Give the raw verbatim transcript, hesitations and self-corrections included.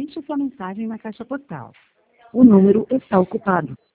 Deixe sua mensagem na caixa postal. O número está ocupado.